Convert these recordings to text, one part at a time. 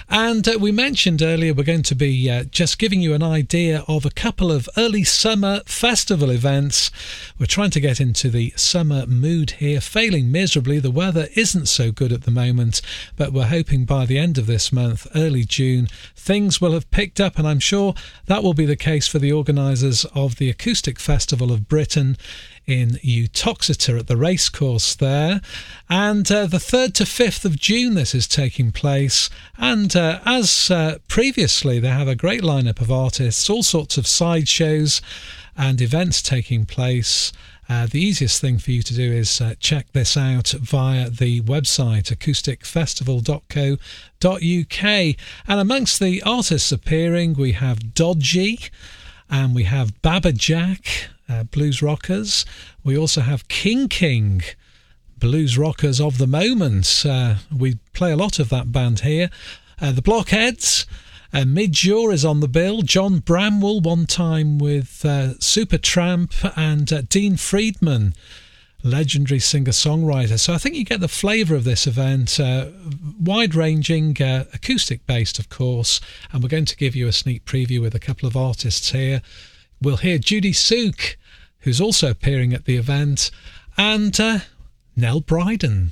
And we mentioned earlier we're going to be just giving you an idea of a couple of early summer festival events. We're trying to get into the summer mood here, failing miserably. The weather isn't so good at the moment, but we're hoping by the end of this month, early June, things will have picked up, and I'm sure that will be the case for the organisers of the Acoustic Festival of Britain in Uttoxeter at the racecourse there. And the 3rd to 5th of June this is taking place, and as previously they have a great lineup of artists, all sorts of side shows and events taking place. The easiest thing for you to do is check this out via the website acousticfestival.co.uk. And amongst the artists appearing, we have Dodgy, and we have Baba Jack, blues rockers. We also have King, blues rockers of the moment. We play a lot of that band here. The Blockheads. Midjaw is on the bill. John Bramwell, one time with Supertramp, and Dean Friedman, legendary singer-songwriter. So I think you get the flavour of this event, wide-ranging, acoustic-based, of course, and we're going to give you a sneak preview with a couple of artists here. We'll hear Judy Sook, who's also appearing at the event, and Nell Bryden.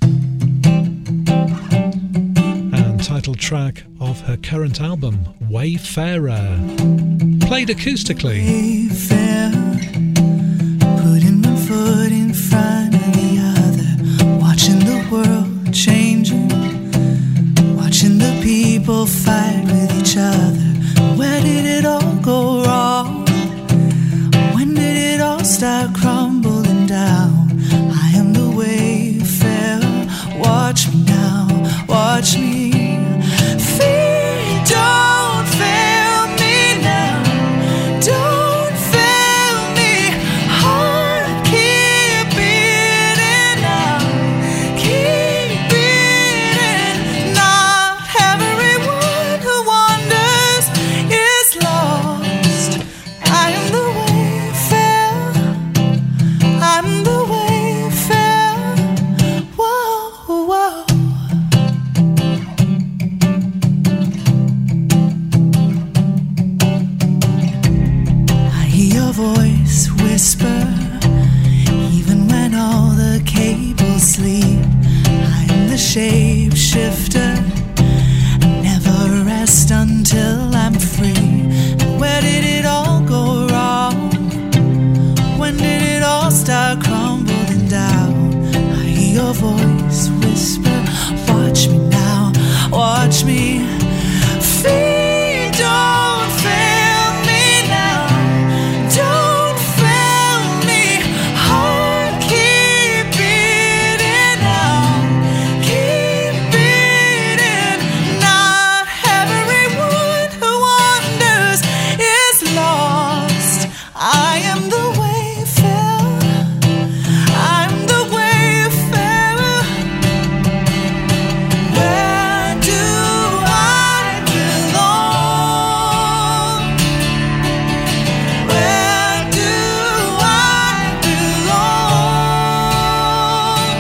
And title track of her current album, Wayfarer, played acoustically. Wayfarer, putting one foot in front of the other, watching the world changing, watching the people fight with each other. Where did it all go wrong? When did it all start crumbling down? I am the wayfarer. Watch me now, watch me. Fear, don't fail me now. Don't fail me. Heart, keep beating out. Keep beating. Not everyone who wanders is lost. I am the wayfarer. I'm the wayfarer. Whoa, whoa. I hear your voice whisper, even when all the cables sleep. I am the shapeshifter. I never rest until I'm free. Where did it all go wrong? When did it all start crumbling down? I hear your voice whisper, watch me now, watch me. Fear, don't fail me now. Don't fail me. Heart, keep beating out. Keep beating. Not everyone who wanders is lost. I am the wayfarer. I'm the wayfarer. Where do I belong? Where do I belong?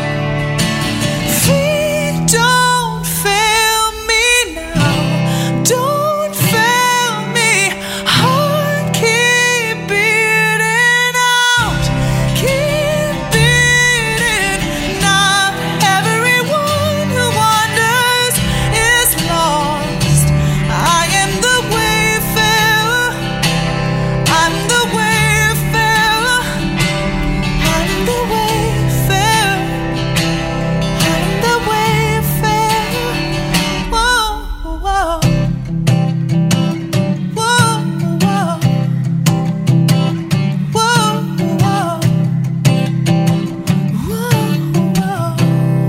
Feet, don't fail me now. Don't fail me. Heart, keep beating out. Keep beating. Not everyone who wanders is lost. I am the wayfarer. I'm the wayfarer. I'm the wayfarer. I'm the wayfarer. Whoa, whoa. Whoa, whoa. Whoa, whoa. Whoa, whoa.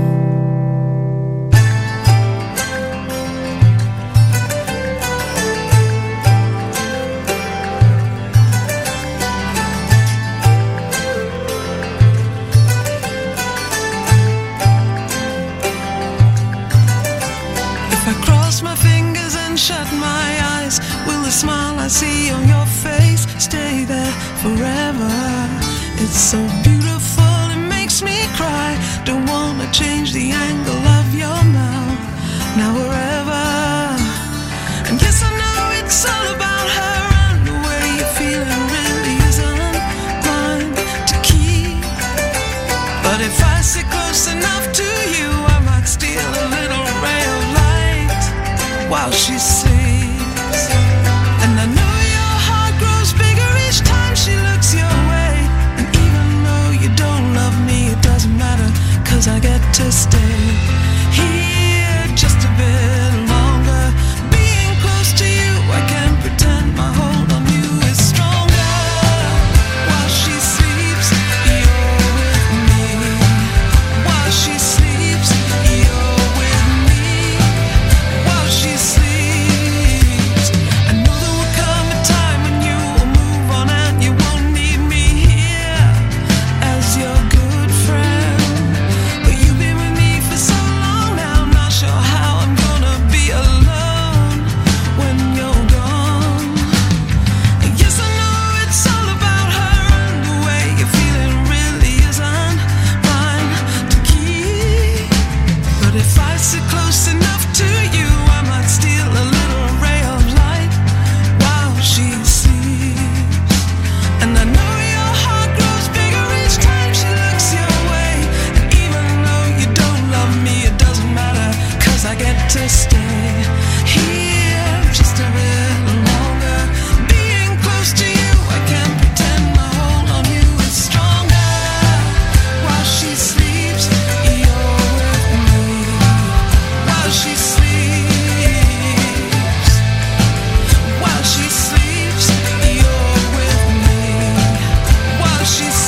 If I cross my fingers and shut my eyes, will the smile I see on your face stay there forever? It's so beautiful, it makes me cry. Don't wanna change the angle of your mouth. Now wherever while she sleeps. And I know your heart grows bigger each time she looks your way. And even though you don't love me, it doesn't matter, 'cause I get to stay here just a bit longer. Being close to you, I can pretend my hold on you is stronger. While she sleeps, you're with me. While she sleeps, you're with me. While she sleeps, I know there will come a time when you will move on and you won't need me here as your good friend. But you've been with me for so long now, I'm not sure how I'm gonna be alone when you're gone. And yes, I know it's all about her, and the way you're feeling really isn't mine to keep. But if I sit close enough to you, I might steal a little ray of light while she sleeps. And I know your heart grows bigger each time she looks your way. And even though you don't love me, it doesn't matter, 'cause I get to stay here just a bit longer. Being close to you, I can pretend my hold on you is stronger. While she sleeps, you're with me. While she sleeps, while she sleeps, you're with me. While she sleeps.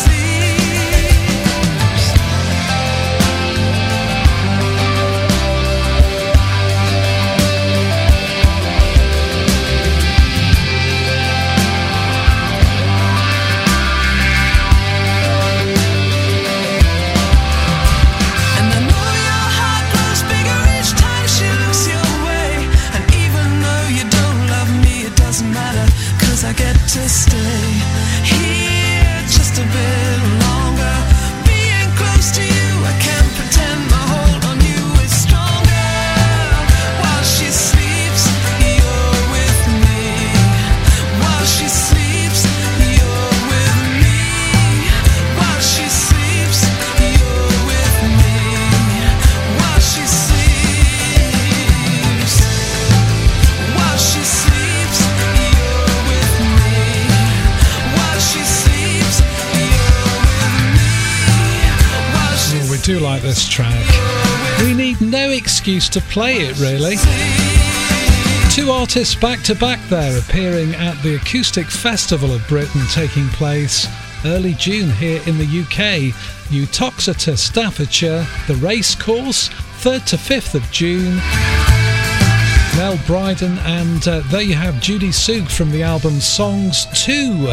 And I know your heart grows bigger each time she looks your way. And even though you don't love me, it doesn't matter, 'cause I get to stay here just a bit longer. Being close to you, I can pretend my hold on you is stronger. While she sleeps, you're with me. While she sleeps, you're with me. While she sleeps, you're with me. While she sleeps, while she sleeps, you're with me. While she sleeps, you're with me. While she Oh, we do like this track. We need no excuse to play it, really. Two artists back to back there, appearing at the Acoustic Festival of Britain, taking place early June here in the UK. Uttoxeter, Staffordshire, the race course, 3rd to 5th of June. Mel Bryden, and there you have Judy Sugg from the album Songs 2,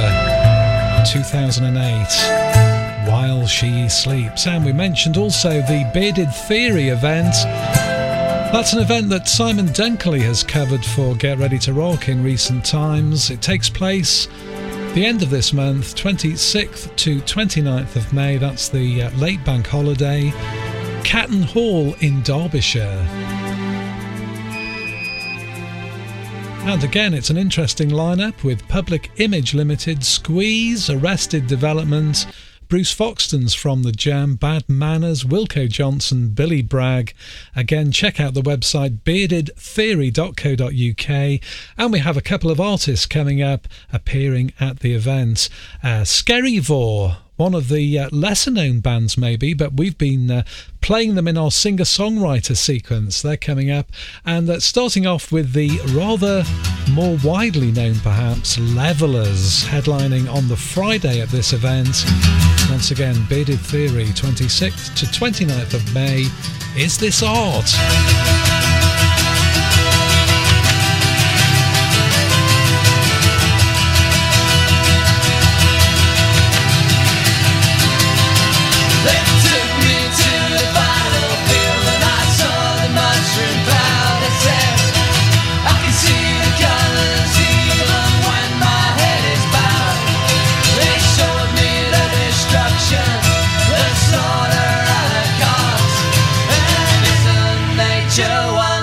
2008. While She Sleeps. And we mentioned also the Bearded Theory event. That's an event that Simon Dunkley has covered for Get Ready to Rock in recent times. It takes place the end of this month, 26th to 29th of May. That's the late bank holiday. Catton Hall in Derbyshire. And again, it's an interesting lineup with Public Image Limited, Squeeze, Arrested Development, Bruce Foxton's from The Jam, Bad Manners, Wilco Johnson, Billy Bragg. Again, check out the website beardedtheory.co.uk. And we have a couple of artists coming up, appearing at the event. Skerryvore, one of the lesser known bands maybe, but we've been playing them in our singer-songwriter sequence. They're coming up, and starting off with the rather more widely known perhaps Levellers, headlining on the Friday at this event. Once again, Bearded Theory, 26th to 29th of May. Is This Art? Joe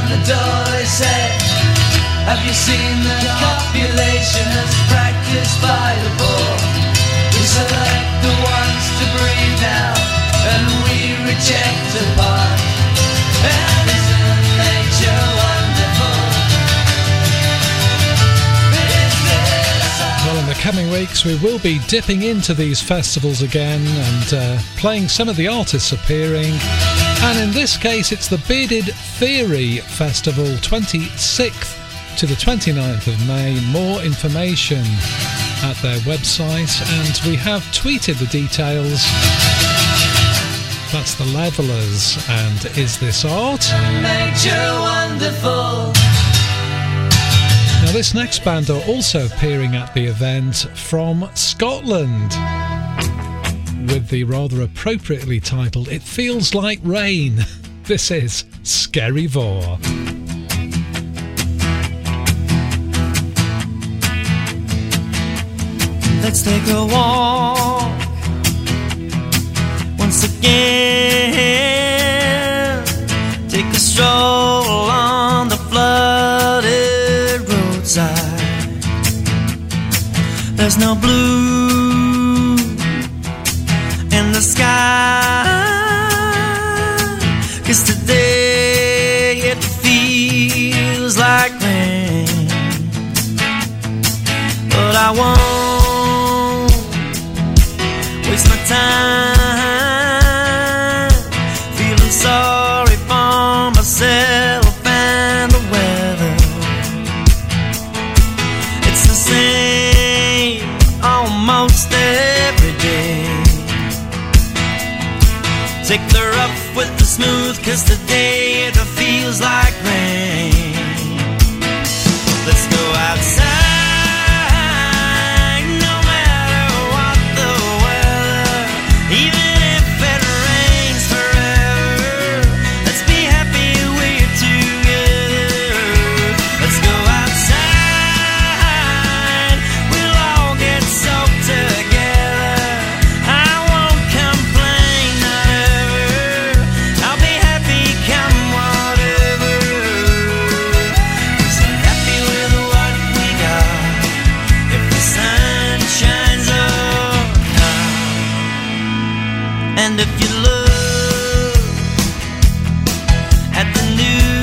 on the door they say, have you seen the copulation that's practiced by the poor? We select the ones to breathe now, and we reject the part. And isn't nature wonderful? Well, in the coming weeks we will be dipping into these festivals again and playing some of the artists appearing. And in this case it's the Bearded Theory Festival, 26th to the 29th of May. More information at their website, and we have tweeted the details. That's the Levelers and Is This Art? Nature wonderful. Now this next band are also appearing at the event from Scotland, with the rather appropriately titled It Feels Like Rain. This is Scary Vor. Let's take a walk once again. Take a stroll on the flooded roadside. There's no blue in the sky, 'cause today it feels like rain. But I won't waste my time feeling sorry for myself and the weather. It's the same almost every day. Take the rough with the smooth, 'cause today it feels like rain. Let's go outside. And if you look at the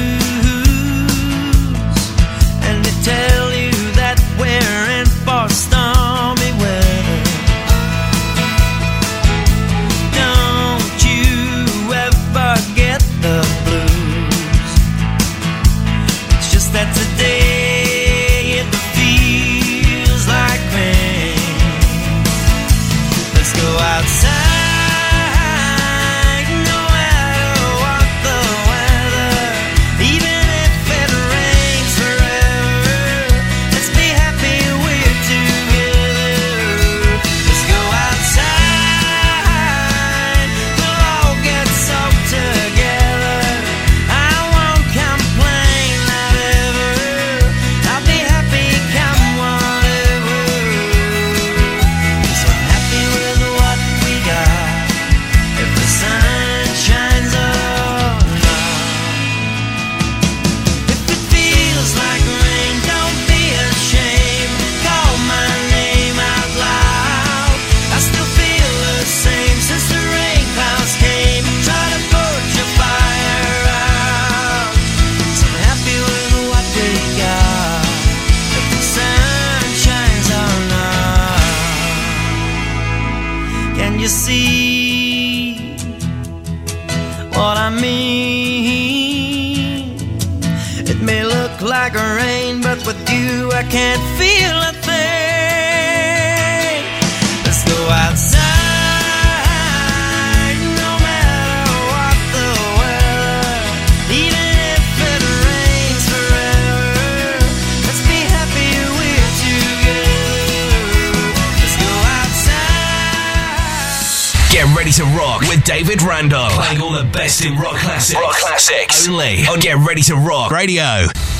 news and they tell you that we're in for stormy weather, don't you ever get the blues. It's just that today it feels like rain. Let's go outside. See what I mean? It may look like rain, but with you I can't feel a thing. Let's go outside. Get ready to rock with David Randall. Playing all the best in rock classics. Only on Get Ready to Rock Radio.